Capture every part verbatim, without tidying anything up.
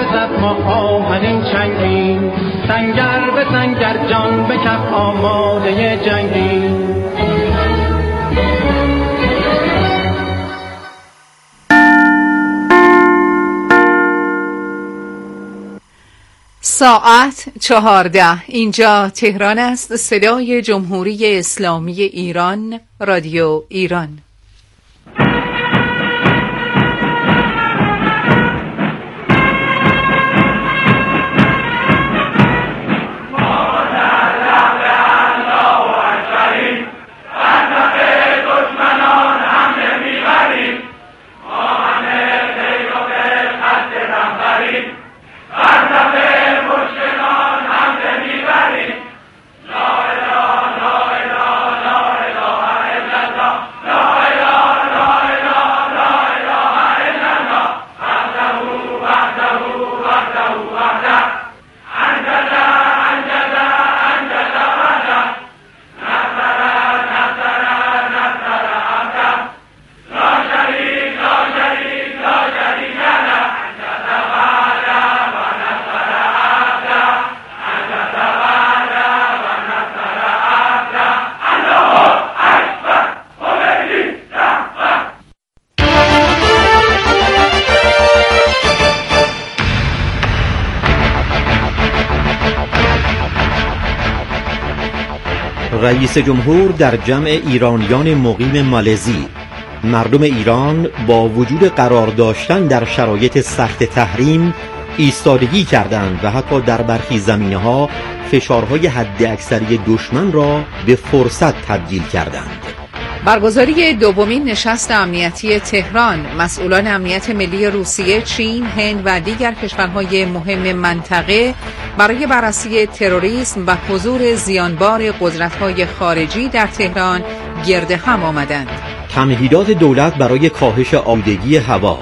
رسد ما آهنین چنگیم، سنگر به سنگر جان به کف آماده جنگیم. ساعت چهارده. اینجا تهران است. صدای جمهوری اسلامی ایران، رادیو ایران. رئیس جمهور در جمع ایرانیان مقیم مالزی: مردم ایران با وجود قرار داشتن در شرایط سخت تحریم ایستادگی کردند و حتی در برخی زمینه‌ها فشارهای حداکثری دشمن را به فرصت تبدیل کردند. برگزاری دومین نشست امنیتی تهران. مسئولان امنیت ملی روسیه، چین، هند و دیگر کشورهای مهم منطقه برای بررسی تروریسم و حضور زیانبار قدرت‌های خارجی در تهران گرد هم آمدند. تمهیدات دولت برای کاهش آلودگی هوا،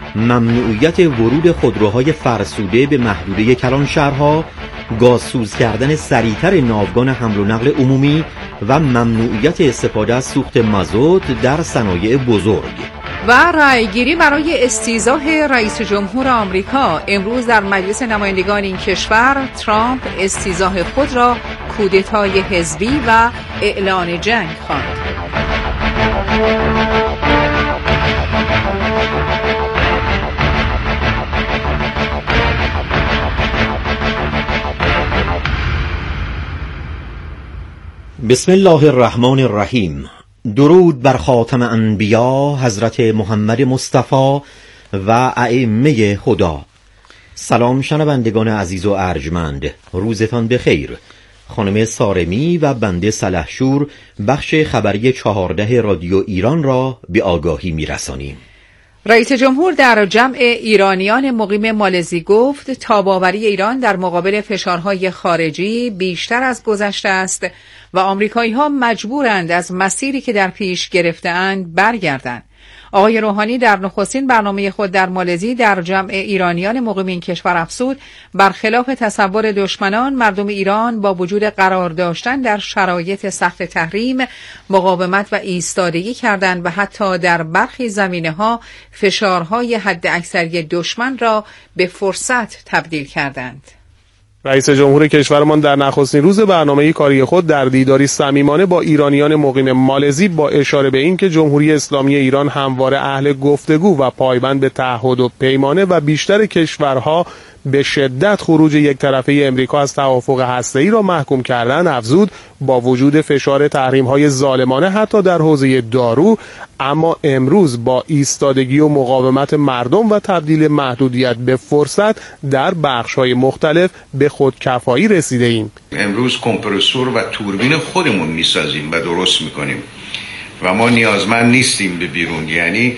ممنوعیت ورود خودروهای فرسوده به محدوده کلانشهرها، گازسوز کردن سریعتر ناوگان حمل و نقل عمومی و ممنوعیت استفاده از سوخت مازوت در صنایع بزرگ. و رأیگیری برای استیضاح رئیس جمهور آمریکا. امروز در مجلس نمایندگان این کشور ترامپ استیضاح خود را کودتای حزبی و اعلان جنگ خواند. بسم الله الرحمن الرحیم. درود بر خاتم انبیا حضرت محمد مصطفی و ائمه خدا. سلام شنوندگان عزیز و ارجمند، روزتان بخیر. خانم سارمی و بنده سلحشور بخش خبری چهارده رادیو ایران را به آگاهی می‌رسانیم. رئیس جمهور در جمع ایرانیان مقیم مالزی گفت تاب‌آوری ایران در مقابل فشارهای خارجی بیشتر از گذشته است و آمریکایی‌ها مجبورند از مسیری که در پیش گرفته‌اند برگردند. آقای روحانی در نخستین برنامه خود در مالزی در جمع ایرانیان مقیم این کشور افزود برخلاف تصور دشمنان، مردم ایران با وجود قرار داشتن در شرایط سخت تحریم مقاومت و ایستادگی کردند و حتی در برخی زمینه‌ها فشارهای حداکثری دشمن را به فرصت تبدیل کردند. رئیس جمهور کشورمان در نخستین روز برنامه کاری خود در دیداری صمیمانه با ایرانیان مقیم مالزی با اشاره به این که جمهوری اسلامی ایران همواره اهل گفتگو و پایبند به تعهد و پیمانه و بیشتر کشورها به شدت خروج یک طرفه امریکا از توافق هسته‌ای را محکوم کردن، افزود با وجود فشار تحریم‌های ظالمانه حتی در حوزه دارو، اما امروز با ایستادگی و مقاومت مردم و تبدیل محدودیت به فرصت در بخش‌های مختلف به خودکفایی رسیده ایم. امروز کمپرسور و توربین خودمون می‌سازیم و درست می‌کنیم و ما نیازمند نیستیم به بیرون. یعنی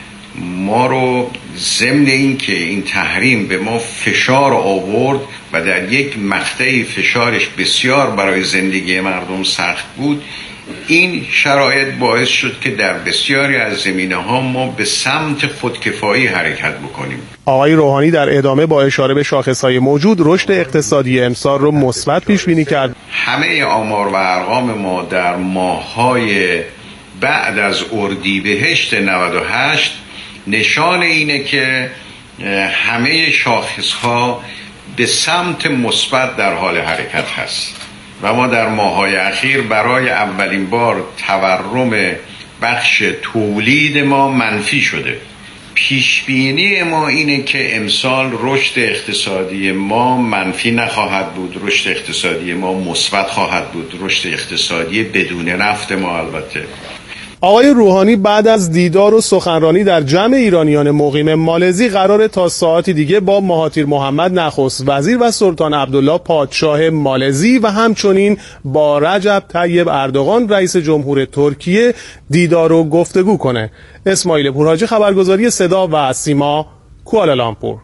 ما رو ضمن این که این تحریم به ما فشار آورد و در یک مقطعی فشارش بسیار برای زندگی مردم سخت بود، این شرایط باعث شد که در بسیاری از زمینه‌ها ما به سمت خودکفایی حرکت بکنیم. آقای روحانی در ادامه با اشاره به شاخص‌های موجود رشد اقتصادی امسال رو مثبت پیش بینی کرد. همه آمار و ارقام ما در ماه‌های بعد از اردیبهشت نود و هشت نشان اینه که همه شاخصها به سمت مثبت در حال حرکت هست و ما در ماه‌های اخیر برای اولین بار تورم بخش تولید ما منفی شده. پیشبینی ما اینه که امسال رشد اقتصادی ما منفی نخواهد بود، رشد اقتصادی ما مثبت خواهد بود، رشد اقتصادی بدون نفت ما. البته آقای روحانی بعد از دیدار و سخنرانی در جمع ایرانیان مقیم مالزی قرار تا ساعتی دیگه با مهاتیر محمد نخست وزیر و سلطان عبدالله پادشاه مالزی و همچنین با رجب طیب اردوغان رئیس جمهور ترکیه دیدار و گفتگو کنه. اسماعیل پورحاجی، خبرگزاری صدا و سیما، کوالالامپور.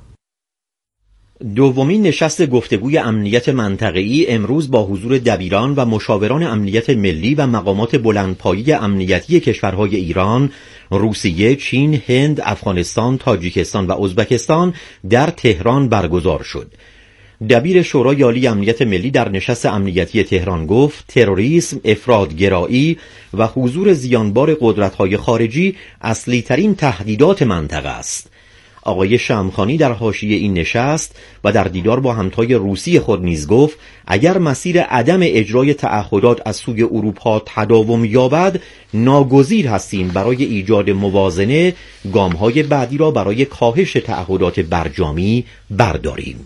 دومین نشست گفتگوی امنیت منطقه‌ای امروز با حضور دبیران و مشاوران امنیت ملی و مقامات بلندپایه امنیتی کشورهای ایران، روسیه، چین، هند، افغانستان، تاجیکستان و ازبکستان در تهران برگزار شد. دبیر شورای عالی امنیت ملی در نشست امنیتی تهران گفت تروریسم، افراط‌گرایی و حضور زیانبار قدرت‌های خارجی اصلی ترین تهدیدات منطقه است. آقای شمخانی در حاشیه این نشست و در دیدار با همتای روسی خود نیز گفت اگر مسیر عدم اجرای تعهدات از سوی اروپا تداوم یابد، ناگزیر هستیم برای ایجاد موازنه گام‌های بعدی را برای کاهش تعهدات برجامی برداریم.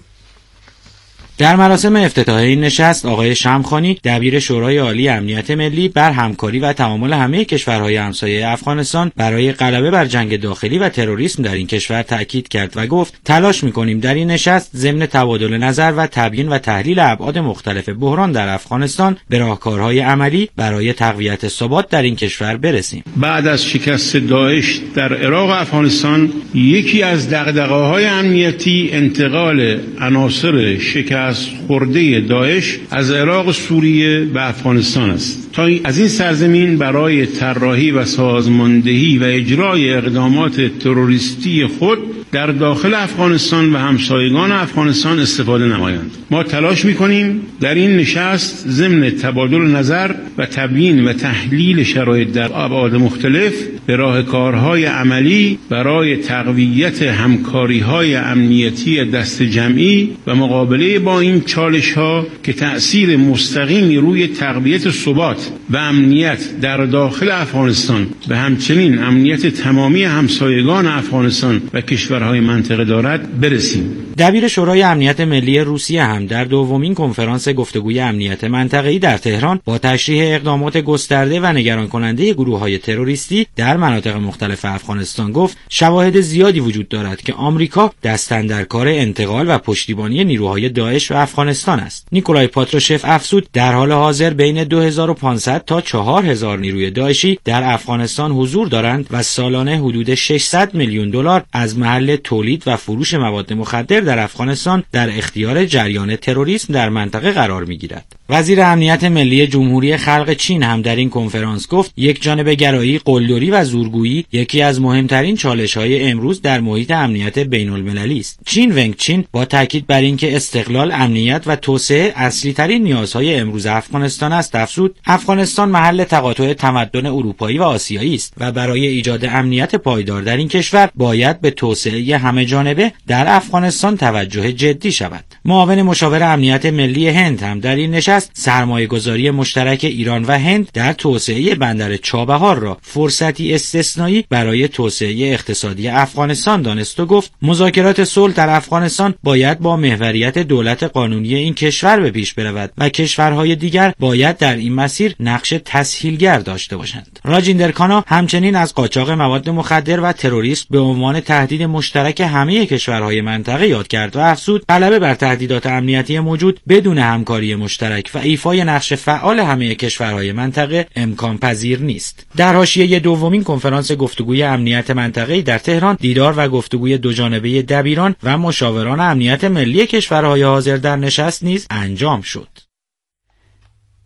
در مراسم افتتاحیه این نشست آقای شمخانی دبیر شورای عالی امنیت ملی بر همکاری و تعامل همه کشورهای همسایه افغانستان برای غلبه بر جنگ داخلی و تروریسم در این کشور تأکید کرد و گفت تلاش می‌کنیم در این نشست ضمن تبادل نظر و تبیین و تحلیل ابعاد مختلف بحران در افغانستان به راهکارهای عملی برای تقویت ثبات در این کشور برسیم. بعد از شکست داعش در عراق و افغانستان یکی از دغدغه‌های امنیتی انتقال عناصر شکست از خورده داعش از عراق، سوریه و افغانستان است. تا از این سرزمین برای طراحی و سازماندهی و اجرای اقدامات تروریستی خود در داخل افغانستان و همسایگان افغانستان استفاده نمایند. ما تلاش می‌کنیم در این نشست ضمن تبادل نظر و تبیین و تحلیل شرایط در ابعاد مختلف به راهکارهای عملی برای تقویت همکاری‌های امنیتی دست جمعی و مقابله با این چالش‌ها که تأثیر مستقیمی روی تقویت ثبات و امنیت در داخل افغانستان و همچنین امنیت تمامی همسایگان افغانستان و کشورهای منطقه دارد برسیم. دبیر شورای امنیت ملی روسیه هم در دومین کنفرانس گفتگوی امنیت منطقه‌ای در تهران با تشریح اقدامات گسترده و نگران کننده گروه‌های تروریستی در مناطق مختلف افغانستان گفت شواهد زیادی وجود دارد که آمریکا دست‌اندرکار انتقال و پشتیبانی نیروهای داعش و افغانستان است. نیکولای پاتروشف افزود در حال حاضر بین دو هزار و پانصد تا چهار هزار نیروی داعشی در افغانستان حضور دارند و سالانه حدود ششصد میلیون دلار از محل تولید و فروش مواد مخدر در افغانستان در اختیار جریان تروریسم در منطقه قرار می‌گیرد. وزیر امنیت ملی جمهوری خلق چین هم در این کنفرانس گفت یک جانبه گرایی، قلدری و زورگویی یکی از مهمترین چالش‌های امروز در محیط امنیت بین‌المللی است. چین ونگ چین با تاکید بر اینکه استقلال، امنیت و توسعه اصلی‌ترین نیازهای امروز افغانستان است افزود افغانستان محل تقاطع تمدن اروپایی و آسیایی است و برای ایجاد امنیت پایدار در این کشور باید به توسعه همه‌جانبه در افغانستان توجه جدی شود. معاون مشاور امنیت ملی هند هم در این نشست سرمایه‌گذاری مشترک ایران و هند در توسعه بندر چابهار را فرصتی استثنایی برای توسعه اقتصادی افغانستان دانست و گفت مذاکرات صلح در افغانستان باید با محوریت دولت قانونی این کشور به پیش برود و کشورهای دیگر باید در این مسیر نقش تسهیلگر داشته باشند. راجیندر کانا همچنین از قاچاق مواد مخدر و تروریسم به عنوان تهدید مشترک همه کشورهای منطقه یاد کرد و افزود غلبه بر تهدیدات امنیتی موجود بدون همکاری مشترک و ایفای نقش فعال همه کشورهای منطقه امکان پذیر نیست. در حاشیه دومین کنفرانس گفتگوی امنیت منطقه‌ای در تهران دیدار و گفتگوی دوجانبه دبیران و مشاوران امنیت ملی کشورهای حاضر در نشست نیز انجام شد.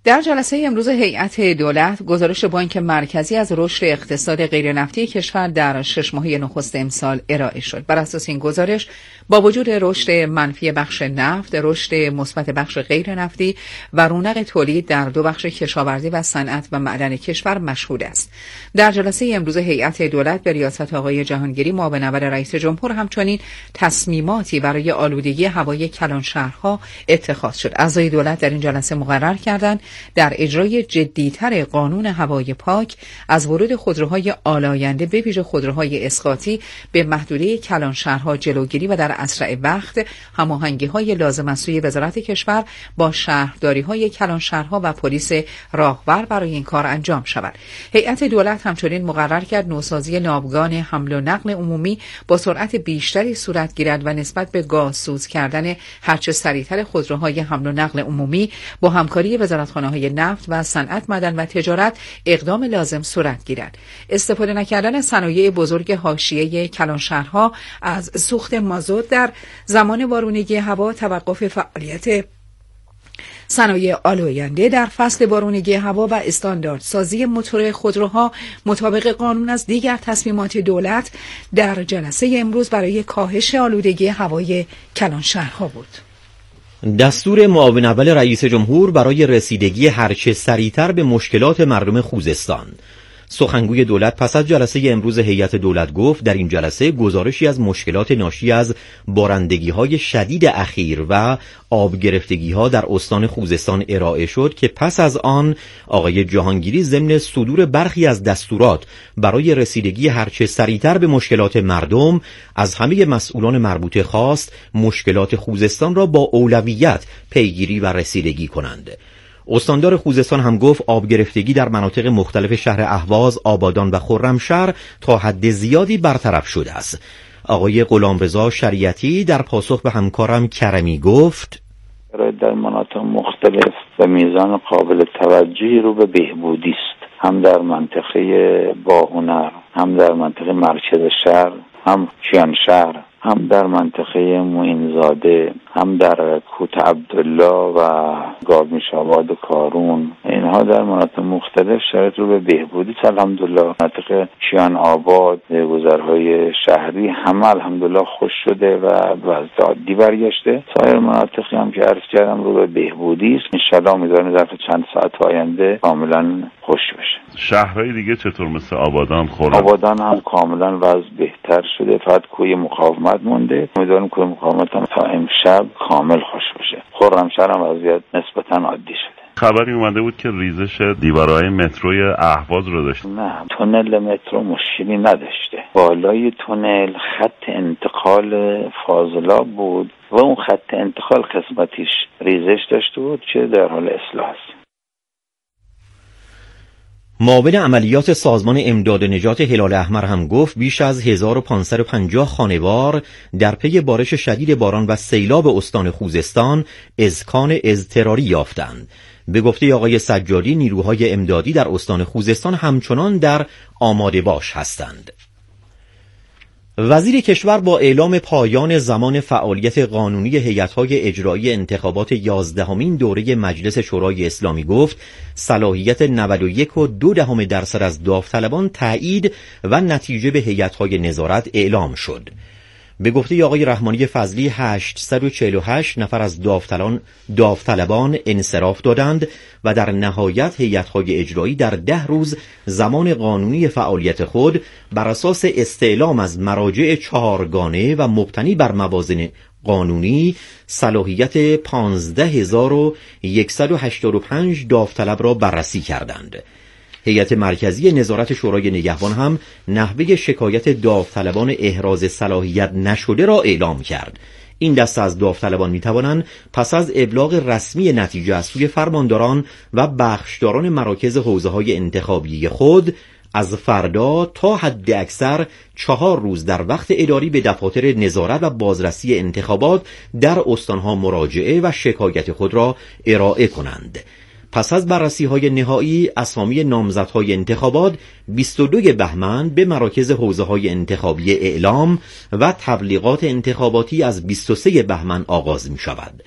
در جلسه امروز هیئت دولت گزارش بانک مرکزی از رشد اقتصاد غیرنفتی کشور در شش ماهه نخست امسال ارائه شد. بر اساس این گزارش با وجود رشد منفی بخش نفت، رشد مثبت بخش غیرنفتی و رونق تولید در دو بخش کشاورزی و صنعت و معدن کشور مشهود است. در جلسه امروز هیئت دولت به ریاست آقای جهانگیری معاون اول رئیس جمهور همچنین تصمیماتی برای آلودگی هوای کلانشهرها اتخاذ شد. اعضای دولت در این جلسه مقرر کردند در اجرای جدی‌تر قانون هوای پاک از ورود خودروهای آلاینده به ویژه خودروهای اسقاطی به محدوده کلانشهرها جلوگیری و در اسرع وقت هماهنگی‌های لازم از سوی وزارت کشور با شهرداری‌های کلانشهرها و پلیس راهبر برای این کار انجام شود. هیئت دولت همچنین مقرر کرد نوسازی ناوگان حمل و نقل عمومی با سرعت بیشتری صورت گیرد و نسبت به گازسوز کردن هرچه سریعتر خودروهای حمل و نقل عمومی با همکاری وزارتخانه‌های نفت و صنعت، معدن و تجارت اقدام لازم صورت گیرد. استفاده نکردن صنایع بزرگ حاشیه کلانشهرها از سوخت مازوت در زمان بارونگی هوا، توقف فعالیت صنایع آلاینده در فصل بارونگی هوا و استانداردسازی موتور خودروها مطابق قانون از دیگر تصمیمات دولت در جلسه امروز برای کاهش آلودگی هوای کلانشهرها بود. دستور معاون اول رئیس جمهور برای رسیدگی هرچه سریعتر به مشکلات مردم خوزستان. سخنگوی دولت پس از جلسه امروز هیئت دولت گفت در این جلسه گزارشی از مشکلات ناشی از بارندگی‌های شدید اخیر و آب گرفتگی‌ها در استان خوزستان ارائه شد که پس از آن آقای جهانگیری ضمن صدور برخی از دستورات برای رسیدگی هرچه سریعتر به مشکلات مردم از همه مسئولان مربوطه خواست مشکلات خوزستان را با اولویت پیگیری و رسیدگی کنند. استاندار خوزستان هم گفت آب گرفتگی در مناطق مختلف شهر اهواز، آبادان و خرمشهر تا حد زیادی برطرف شده است. آقای غلامرضا شریعتی در پاسخ به همکارم کرمی گفت در مناطق مختلف به میزان قابل توجهی رو به بهبودی است، هم در منطقه باهنر، هم در منطقه مرکز شهر، هم کیانشهر، هم در منطقه معینزاده، هم در کوت عبدالله و گاومیش‌آباد و کارون. اینها در مناطق مختلف شرایط رو به بهبودی الحمدلله. مناطق کیان آباد، گذرهای شهری همه الحمدلله خوش شده و وضع عادی برگشته. سایر مناطقی هم که عرض کردم رو به بهبودی است. انشالله امیدواریم ظرف چند ساعت آینده کاملا خوش بشه. شهرهای دیگه چطور مثل آبادان، خرم؟ آبادان هم کاملا وضع بهتر شده، فقط کوی مقاومت مونده. امیدواریم کوی مقاومت هم تا امشب کامل خوش بشه. خرمشهر هم وضعیت نسبتا عادی شده. خبری اومده بود که ریزش دیوارهای متروی اهواز رو داشت. نه، تونل مترو مشکلی نداشته. بالای تونل خط انتقال فاضلاب بود و اون خط انتقال قسمتیش ریزش داشته بود که در حال اصلاح است. معاون عملیات سازمان امداد نجات هلال احمر هم گفت بیش از هزار و پانصد و پنجاه خانوار در پی بارش شدید باران و سیلاب استان خوزستان اسکان اضطراری یافتند. به گفته آقای سجادی نیروهای امدادی در استان خوزستان همچنان در آماده باش هستند. وزیر کشور با اعلام پایان زمان فعالیت قانونی هیئت‌های اجرایی انتخابات یازدهمین دوره مجلس شورای اسلامی گفت صلاحیت نود و یک و دو دهم درصد از داوطلبان تایید و نتیجه به هیئت‌های نظارت اعلام شد. به گفته آقای رحمانی فضلی هشتصد و چهل و هشت نفر از داوطلبان داوطلبان انصراف دادند و در نهایت هیئت‌های اجرایی در ده روز زمان قانونی فعالیت خود بر اساس استعلام از مراجع چهارگانه و مبتنی بر موازن قانونی صلاحیت پانزده هزار و صد و هشتاد و پنج داوطلب را بررسی کردند. هیئت مرکزی نظارت شورای نگهبان هم نحوه شکایت داوطلبان احراز صلاحیت نشده را اعلام کرد. این دسته از داوطلبان می توانند پس از ابلاغ رسمی نتیجه از سوی فرمانداران و بخشداران مراکز حوزه‌های انتخابی خود از فردا تا حد اکثر چهار روز در وقت اداری به دفاتر نظارت و بازرسی انتخابات در استانها مراجعه و شکایت خود را ارائه کنند. پس از بررسی‌های نهایی اسامی نامزدهای انتخابات بیست و دو بهمن به مراکز حوزه‌های انتخابی اعلام و تبلیغات انتخاباتی از بیست و سه بهمن آغاز می‌شود.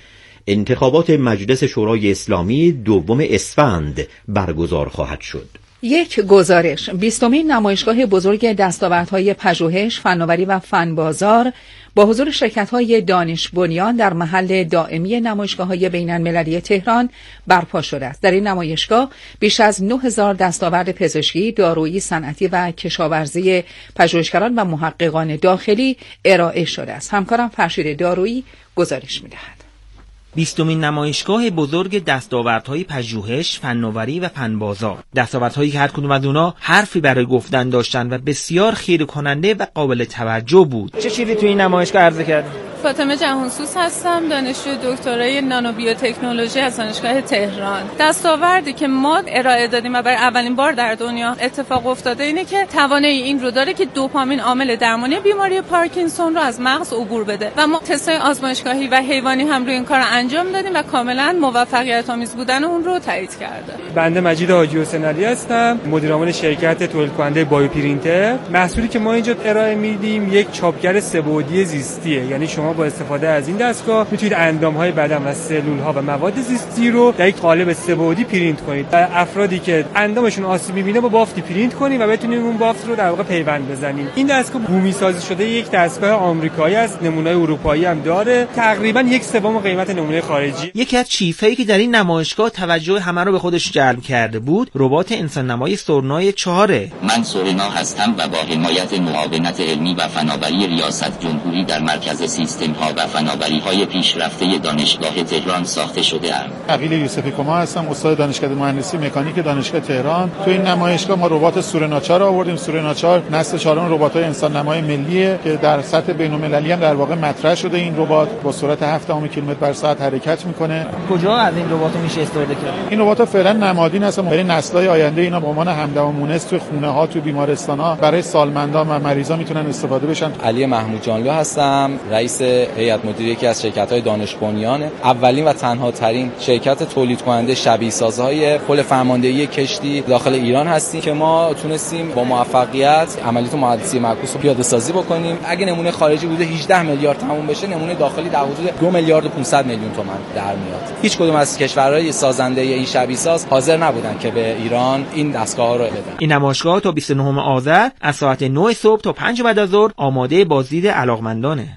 انتخابات مجلس شورای اسلامی دوم اسفند برگزار خواهد شد. یک گزارش: بیستمین نمایشگاه بزرگ دستاوردهای پژوهش، فناوری و فنبازار با حضور شرکت‌های دانش بنیان در محل دائمی نمایشگاه‌های بین‌المللی تهران برپا شده است. در این نمایشگاه بیش از نه هزار دستاورد پزشکی، دارویی، صنعتی و کشاورزی پژوهشگران و محققان داخلی ارائه شده است. همکارم فرشید دارویی گزارش می‌دهد. بیستمین نمایشگاه بزرگ دستاوردهای پژوهش، فناوری و فنبازار. دستاوردهایی که هر کدوم از اونا حرفی برای گفتن داشتن و بسیار خیره کننده و قابل توجه بود. چه چیزی تو این نمایشگاه عرضه کردید؟ فاطمه جهانسوز هستم، دانشجو دکترای نانو بیوتکنولوژی از دانشگاه تهران. دستاوردی که ما ارائه دادیم و برای اولین بار در دنیا اتفاق افتاده اینه که توانایی این رو داره که دوپامین عامل درمانی بیماری پارکینسون رو از مغز عبور بده و ما تست‌های آزمایشگاهی و حیوانی هم روی این کار انجام دادیم و کاملا موفقیت آمیز بودن اون رو تایید کرده. بنده مجید حاجی حسین علی هستم، مدیر عامل شرکت تولید کننده بایو پرینتر. محصولی که ما اینجا ارائه میدیم یک چاپگر سه‌بعدی زیستیه، یعنی شما با استفاده از این دستگاه میتونید اندام‌های بدن و سلول‌ها و مواد زیستی رو در یک قالب سه‌بعدی پرینت کنید. و افرادی که اندامشون آسیب می‌بینه با بافتی پرینت کنید و بتونید اون بافت رو در واقع پیوند بزنید. این دستگاه بومی سازی شده یک دستگاه آمریکایی است، نمونه‌های اروپایی هم داره. تقریبا یک سوم قیمت نمونه خارجی. یکی از چیزهایی که در این نمایشگاه توجه همه رو به خودش جلب کرده بود، ربات انسان نمای سورنای چهاره. من سورنا هستم و با حمایت معاونت علمی و فناوری ریاست جمهوری در مرکز سیستم‌ها و فناوری‌های پیشرفته دانشگاه تهران ساخته شده ام. عقیل یوسفی کما هستم، استاد دانشکده مهندسی مکانیک دانشگاه تهران. تو این نمایشگاه ما ربات سورنا چهار آوردیم. سورنا چهار نسل چهارم ربات‌های انسان نمای ملیه که در سطح بین‌المللی هم در واقع مطرح شده. این ربات با سرعت هفت کیلومتر بر ساعت حرکت میکنه. کجا از این ربات میشه استفاده کرد؟ این ربات فعلا نمادین هست، برای نسل‌های آینده اینا به عنوان همدم و مونس تو خونه‌ها، تو بیمارستان‌ها برای سالمندان و مریضا میتونن استفاده بشن. علی محمود جانلو هستم، رئیس هیئت مدیره یکی از شرکت‌های دانش بنیان، اولین و تنها ترین شرکت تولید کننده شبیه سازهای پل فرماندهی کشتی داخل ایران هستیم که ما تونستیم با موفقیت عملیات مهندسی معکوس رو پیاده سازی بکنیم. اگه نمونه خارجی بوده هجده میلیارد تموم بشه، نمونه داخلی در حدود دو میلیارد و پانصد میلیون تومان در میاد. هیچ کدوم از کشورهای سازنده این شبیه ساز حاضر نبودن که به ایران این دستگاه‌ها رو بدن. این نمایشگاه تا بیست و نهم آذر از ساعت نه صبح تا پنج بعد از ظهر آماده بازدید علاقمندانه.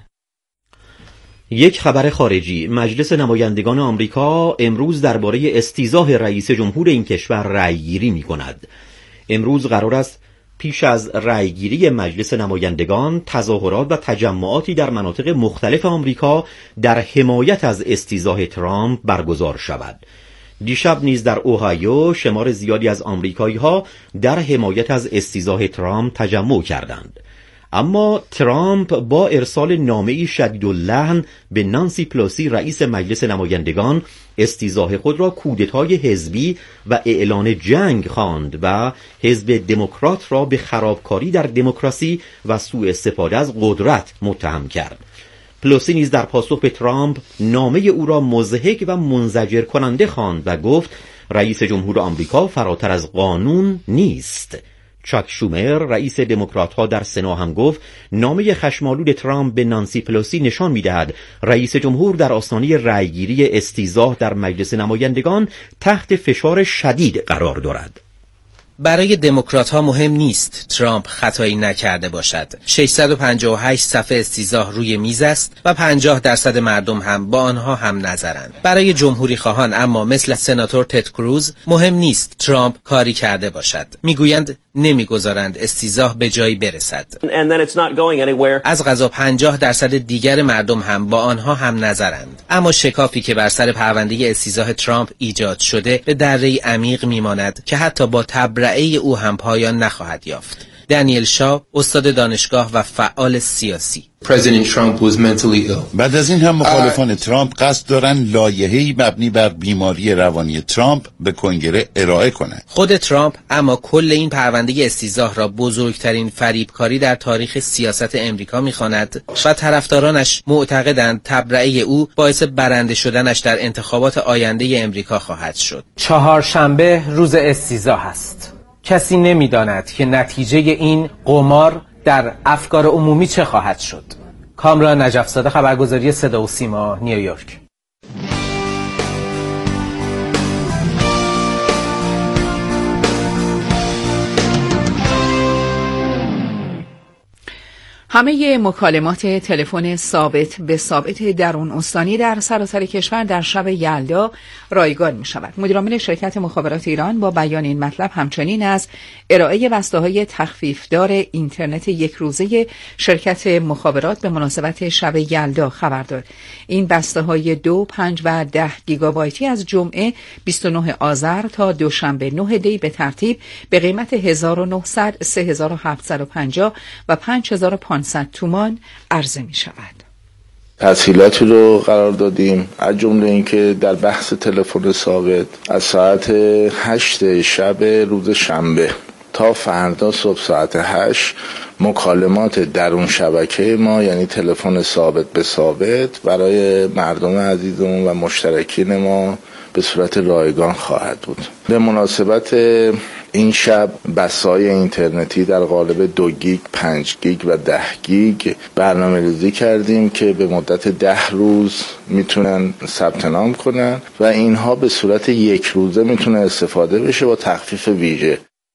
یک خبر خارجی: مجلس نمایندگان آمریکا امروز درباره استیضاح رئیس جمهور این کشور رأیگیری می‌کند. امروز قرار است پیش از رأیگیری مجلس نمایندگان تظاهرات و تجمعاتی در مناطق مختلف آمریکا در حمایت از استیضاح ترامپ برگزار شود. دیشب نیز در اوهایو شمار زیادی از آمریکایی‌ها در حمایت از استیضاح ترامپ تجمع کردند. اما ترامپ با ارسال نامه‌ای شدیداللحن به نانسی پلوسی رئیس مجلس نمایندگان استیضاح خود را کودتای حزبی و اعلان جنگ خواند و حزب دموکرات را به خرابکاری در دموکراسی و سوء استفاده از قدرت متهم کرد. پلوسی نیز در پاسخ به ترامپ نامه او را مضحک و منزجر کننده خواند و گفت رئیس جمهور آمریکا فراتر از قانون نیست. چاک شومر رئیس دموکرات‌ها در سنا هم گفت نامه خشمالود ترامپ به نانسی پلوسی نشان می‌دهد رئیس جمهور در آستانه رأیگیری استیضاح در مجلس نمایندگان تحت فشار شدید قرار دارد. برای دموکرات‌ها مهم نیست ترامپ خطایی نکرده باشد. ششصد و پنجاه و هشت صفحه استیضاح روی میز است و پنجاه درصد مردم هم با آنها هم نظرند. برای جمهوری خواهان اما مثل سناتور تد کروز مهم نیست ترامپ کاری کرده باشد. میگویند نمیگذارند استیضاح به جایی برسد. از قضا پنجاه درصد دیگر مردم هم با آنها هم نظرند. اما شکافی که بر سر پرونده استیضاح ترامپ ایجاد شده به دره‌ای عمیق میماند که حتی با تبرئه او هم پایان نخواهد یافت. دانیل شا، استاد دانشگاه و فعال سیاسی. بعد از این هم مخالفان ترامپ قصد دارن لایحه‌ای مبنی بر بیماری روانی ترامپ به کنگره ارائه کنند. خود ترامپ اما کل این پرونده استیضاح را بزرگترین فریبکاری در تاریخ سیاست امریکا می‌خواند و طرفدارانش معتقدند تبرئه او باعث برنده شدنش در انتخابات آینده امریکا خواهد شد. چهارشنبه روز استیضاح است. کسی نمی‌داند که نتیجه این قمار در افکار عمومی چه خواهد شد. کامران نجف‌زاده، خبرگزاری صدا و سیما، نیویورک. همه مکالمات تلفن ثابت به ثابت درون استانی در سراسر کشور در شب یلدا رایگان می شود. مدیرعامل شرکت مخابرات ایران با بیان این مطلب همچنین از ارائه بسته‌های تخفیفدار اینترنت یک روزه شرکت مخابرات به مناسبت شب یلدا خبر داد. این بسته‌های دو، پنج و ده گیگابایتی از جمعه بیست و نه آذر تا دوشنبه نه دی به ترتیب به قیمت هزار و نهصد، سه هزار و هفتصد و پنجاه و پنج هزار و پانصد تومان عرضه می شود. تسهیلاتی رو قرار دادیم، از جمله اینکه در بحث تلفن ثابت از ساعت هشت شب روز شنبه تا فردا صبح ساعت هشت مکالمات درون شبکه ما، یعنی تلفن ثابت به ثابت، برای مردم عزیزمون و مشترکین ما به صورت رایگان خواهد بود. به مناسبت این شب بسای اینترنتی در قالب دو گیگ، پنج گیگ و ده گیگ برنامه ریزی کردیم که به مدت ده روز میتونن ثبت نام کنن و اینها به صورت یک روزه میتونه استفاده بشه با تخفیف ویژه.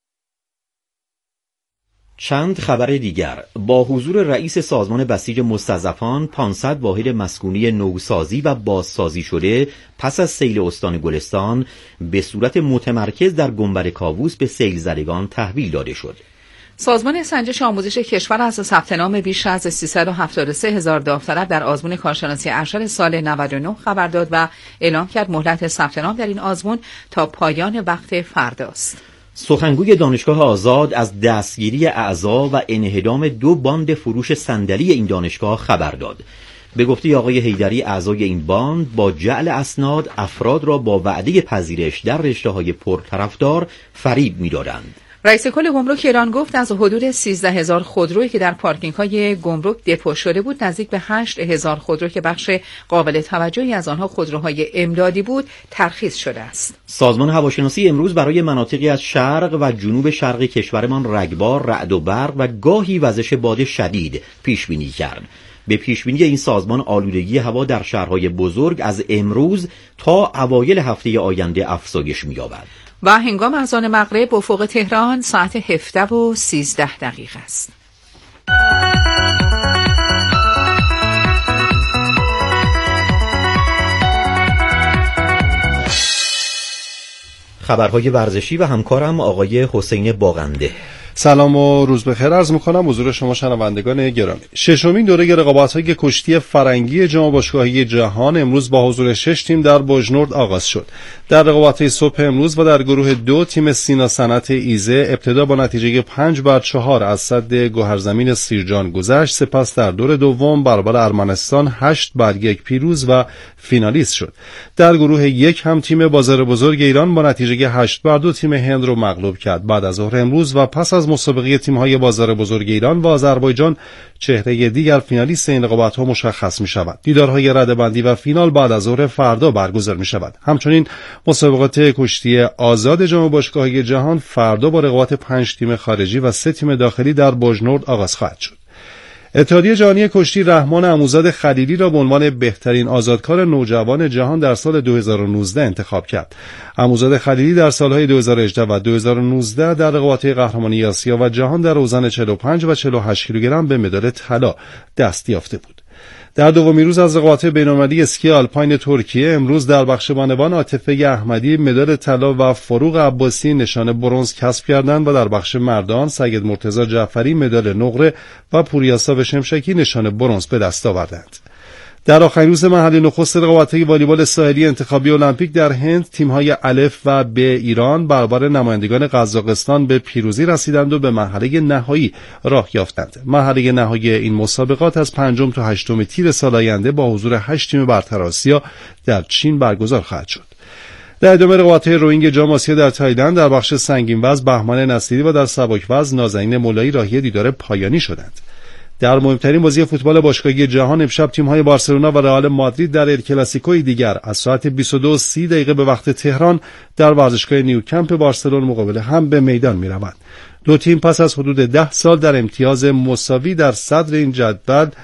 چند خبر دیگر. با حضور رئیس سازمان بسیج مستضعفان، پانصد واحد مسکونی نوسازی و بازسازی شده پس از سیل استان گلستان به صورت متمرکز در گنبد کاووس به سیل زدگان تحویل داده شد. سازمان سنجش آموزش کشور از ثبت نام بیش از سیصد و هفتاد و سه هزار داوطلب در آزمون کارشناسی ارشد سال نود و نه خبر داد و اعلام کرد مهلت ثبت نام در این آزمون تا پایان وقت فرداست. سخنگوی دانشگاه آزاد از دستگیری اعضا و انهدام دو باند فروش صندلی این دانشگاه خبر داد. به گفته آقای حیدری، اعضای این باند با جعل اسناد افراد را با وعده پذیرش در رشته‌های پرطرفدار فریب می‌دادند. رئیس کل گمرک ایران گفت از حدود سیزده هزار خودرویی که در پارکینگ‌های گمرک دپو شده بود، نزدیک به هشت هزار خودرو که بخش قابل توجهی از آنها خودروهای امدادی بود، ترخیص شده است. سازمان هواشناسی امروز برای مناطقی از شرق و جنوب شرق کشورمان رگبار، رعد و برق و گاهی وزش باد شدید پیش بینی کرد. به پیشبینی این سازمان آلودگی هوا در شهرهای بزرگ از امروز تا اوایل هفته آینده افزایش می‌یابد. و هنگام اذان مغرب افق تهران ساعت هفده و سیزده دقیقه است. خبرهای ورزشی و همکارم آقای حسین باغنده. سلام و روز بخیر عرض می‌کنم حضور شما شنوندگان گرامی. ششمین دوره رقابت‌های کشتی فرنگی جام باشگاهی جهان امروز با حضور شش تیم در بوژنورد آغاز شد. در رقابت‌های صبح امروز و در گروه دو تیم سینا صنعت ایزه ابتدا با نتیجه پنج بر چهار از سد گوهرزمین سیرجان گذشت، سپس در دور دوم برابر ارمنستان هشت بر یک پیروز و فینالیست شد. در گروه یک هم تیم بازار بزرگ ایران با نتیجه هشت بر دو تیم هند رو مغلوب کرد. بعد از ظهر امروز و پس از مسابقه تیم‌های بازار بزرگ ایران و آذربایجان چهره دیگر فینالیست این رقابت‌ها مشخص می‌شود. دیدارهای رده‌بندی و فینال بعد از ظهر فردا برگزار می‌شود. همچنین مسابقات کشتی آزاد جام باشگاهی جهان فردا با رقابت پنج تیم خارجی و سه تیم داخلی در بوژنورد آغاز خواهد شد. اتحادیه جهانی کشتی رحمان عموزاده خلیلی را به عنوان بهترین آزادکار نوجوان جهان در سال دو هزار و نوزده انتخاب کرد. عموزاده خلیلی در سالهای دو هزار و هجده و دو هزار و نوزده در رقابت‌های قهرمانی آسیا و جهان در اوزان چهل و پنج و چهل و هشت کیلوگرم به مدال طلا دست یافته بود. در دومین روز از رقابت بین‌المللی اسکی آلپاین ترکیه امروز در بخش بانوان عاطفه احمدی مدال طلا و فروغ عباسی نشان برنز کسب کردند و در بخش مردان سید مرتضی جعفری مدال نقره و پوریاسا شمشکی نشان برنز به دست آوردند. در آخرین روز مرحله نخست رقابت‌های والیبال ساحلی انتخابی المپیک در هند تیم‌های الف و ب ایران برابر نمایندگان قزاقستان به پیروزی رسیدند و به مرحله نهایی راه یافتند. مرحله نهایی این مسابقات از پنجم تا هشتم تیر سال آینده با حضور هشت تیم برتر آسیا در چین برگزار خواهد شد. در ادامه رقابت‌های روینگ جام آسیا در تایلند در بخش سنگین وزن بهمن نصیری و در سبک وزن نازنین مولایی راهی دیدار پایانی شدند. در مهمترین بازی فوتبال باشگاهی جهان امشب تیم‌های بارسلونا و رئال مادرید در ال کلاسیکوی دیگر از ساعت بیست و دو و سی دقیقه به وقت تهران در ورزشگاه نیوکمپ بارسلون مقابل هم به میدان می‌روند. دو تیم پس از حدود ده سال در امتیاز مساوی در صدر این جدول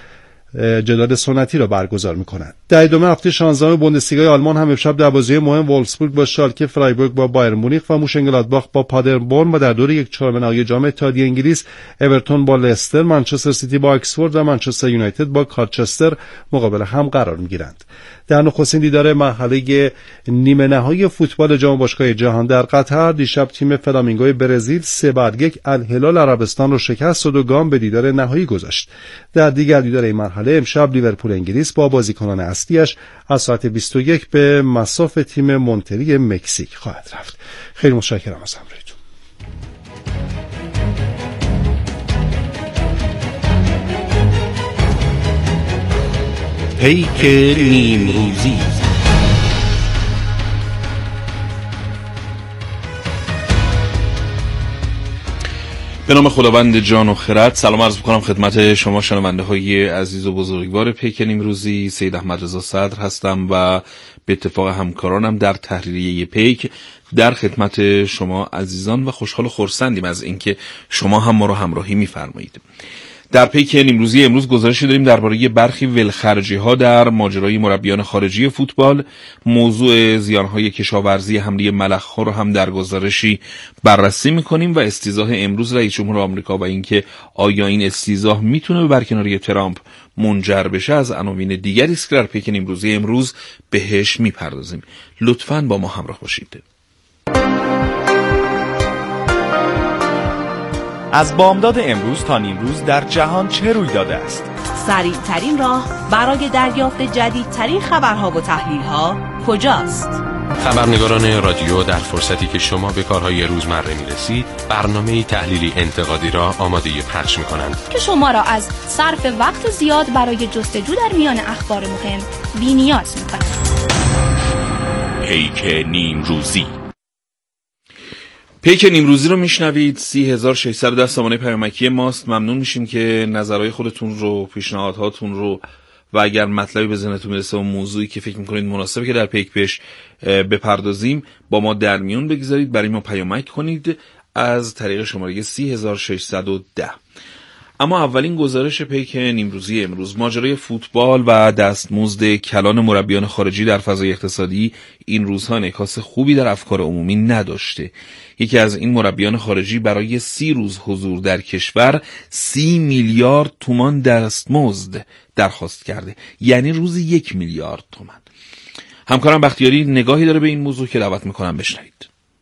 جدال سنتی را برگزار می‌کنند. در ادامه هفته شانزدهم بوندسلیگا آلمان هم امشب در بازی مهم وولفسبورگ با شالکه، فرایبورگ با بایر مونیخ و موشنگلادباخ با پادربورن و در دور یک چهارم نهایی جام اتحادیه انگلیس اورتون با لستر، منچستر سیتی با اکسفورد و منچستر یونایتد با کارچستر مقابل هم قرار می‌گیرند. در نخستین دیدار مرحله نیمه نهایی فوتبال جام باشگاه جهان در قطر دیشب تیم فلامینگوی برزیل سه بر یک الهلال عربستان را شکست داد و گام به دیدار نهایی گذاشت. در دیگر دیدار این مرحله امشب لیورپول انگلیس با بازیکنان اصلیش از ساعت بیست و یک به مصاف تیم مونتری مکزیک خواهد رفت. خیلی متشکرم از همراهیتون. پیک نیمروزی. به نام خداوند جان و خرد سلام عرض می‌کنم خدمت شما شنونده های عزیز و بزرگوار پیک نیمروزی. سید احمد رضا صدر هستم و به اتفاق همکارانم در تحریریه پیک در خدمت شما عزیزان و خوشحال و خرسندیم از اینکه شما هم ما رو همراهی می‌فرمایید. در پیک نیمروزی امروز گزارشی داریم درباره برخی ولخرجی‌ها در ماجرای مربیان خارجی فوتبال. موضوع زیان‌های کشاورزی حمله ملخ‌ها رو هم در گزارشی بررسی می‌کنیم و استیضاح امروز رئیس جمهور آمریکا و اینکه آیا این استیضاح میتونه به برکناری ترامپ منجر بشه از عناوین دیگری است که در پیک نیمروزی امروز بهش می‌پردازیم. لطفاً با ما همراه باشید. از بامداد امروز تا نیمروز در جهان چه روی داده است؟ سریع ترین راه برای دریافت جدیدترین خبرها و تحلیل‌ها کجاست؟ خبرنگاران رادیو در فرصتی که شما به کارهای روزمره می‌رسید، برنامه‌ای تحلیلی انتقادی را آماده پخش می‌کنند که شما را از صرف وقت زیاد برای جستجو در میان اخبار مهم بی‌نیاز می‌کند. پیک نیمروزی. پیک نیمروزی رو میشنوید. سی هزار و ششصد و ده سامانه پیامکی ماست. ممنون میشیم که نظرهای خودتون رو، پیشنهادهاتون رو و اگر مطلبی به ذهنتون میرسه و موضوعی که فکر میکنید مناسبه که در پیک پیش بپردازیم با ما در میون بگذارید، برای ما پیامک کنید از طریق شماره سی هزار و ششصد و ده. اما اولین گزارش پیک نیمروزی امروز، ماجرای فوتبال و دستمزد کلان مربیان خارجی در فضای اقتصادی این روزها انعکاس خوبی در افکار عمومی نداشته. یکی از این مربیان خارجی برای سی روز حضور در کشور سی میلیارد تومان دستمزد درخواست کرده، یعنی روزی یک میلیارد تومان. همکارم بختیاری نگاهی داره به این موضوع که دعوت میکنم بشنوید.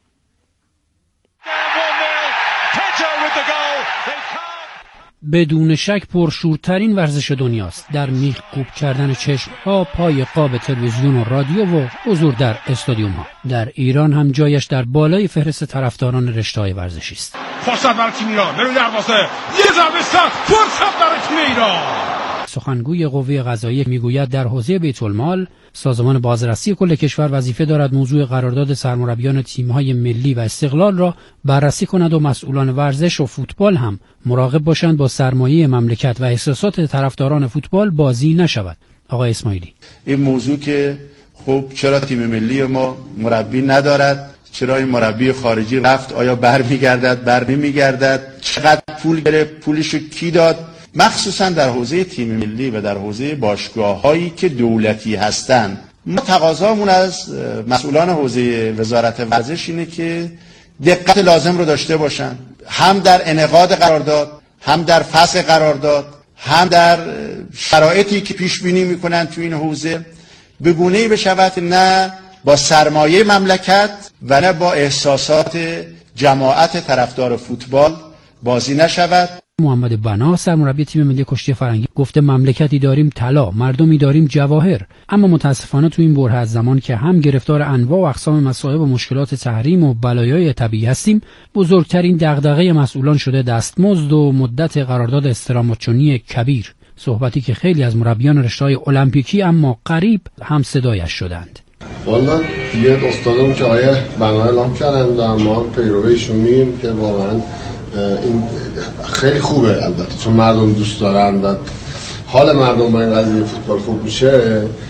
بدون شک پرشورترین ورزش دنیاست. در میخ کوب کردن چشم‌ها، پای قاب تلویزیون و رادیو و حضور در استادیوم‌ها. در ایران هم جایش در بالای فهرست طرفداران رشته‌های ورزشی است. فرصت برای تیم ایران، برای دروازه، یه ضربه سر، فرصت برای تیم ایران. سخنگوی قوه قضاییه میگوید در حوزه بیت‌المال سازمان بازرسی کل کشور وظیفه دارد موضوع قرارداد سرمربیان تیم‌های ملی و استقلال را بررسی کند و مسئولان ورزش و فوتبال هم مراقب باشند با سرمایه مملکت و احساسات طرفداران فوتبال بازی نشود. آقای اسماعیلی: این موضوع که خب چرا تیم ملی ما مربی ندارد، چرا این مربی خارجی رفت، آیا برمیگردد بر نمیگردد، چقدر پول گرفت، پولشو کی داد، مخصوصا در حوزه تیم ملی و در حوزه باشگاه‌هایی که دولتی هستند. ما تقاضامون از مسئولان حوزه وزارت ورزش اینه که دقت لازم رو داشته باشن، هم در انعقاد قرارداد، هم در فسخ قرارداد، هم در شرایطی که پیش بینی میکنن تو این حوزه، به گونه‌ای بشود نه با سرمایه مملکت و نه با احساسات جماعت طرفدار فوتبال بازی نشود. محمد بنا سرمربی تیم ملی کشتی فرنگی گفته مملکتی داریم طلا، مردمی داریم جواهر، اما متاسفانه تو این بره از زمان که هم گرفتار انواع و اقسام مصائب و مشکلات تحریم و بلایای طبیعی هستیم، بزرگترین دغدغه مسئولان شده دستمزد و مدت قرارداد استراماچونی کبیر، صحبتی که خیلی از مربیان رشته‌های المپیکی اما قریب هم صدایش شدند. والا دیگه استادم که آیه بنا اعلام کردن در ما پیرویشون میگیم که واقعا این خیلی خوبه، البته چون مردم دوست دارن و حال مردم با این قضیه فوتبال خوب میشه.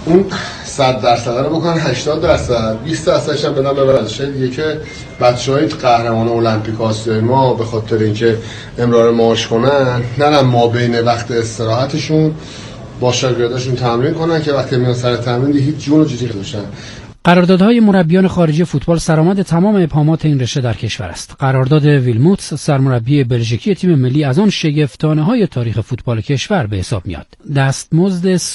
اون صد درصد رو بکنن هشتاد درصد، بیست درصدش هم بدن به ورزش دیگه که بچهای قهرمان المپیک آسیای ما به خاطر اینکه امرار معاش کنن نرن ما بین وقت استراحتشون با شاگرداشون تمرین کنن که وقتی میان سر تمرین هیچ جون و جیغ داشتن. قراردادهای مربیان خارجی فوتبال سرآمد تمام ابهامات این رشته در کشور است. قرارداد ویلموتس سرمربی بلژیکی تیم ملی از آن شگفتانه‌های تاریخ فوتبال کشور به حساب میاد. دستمزد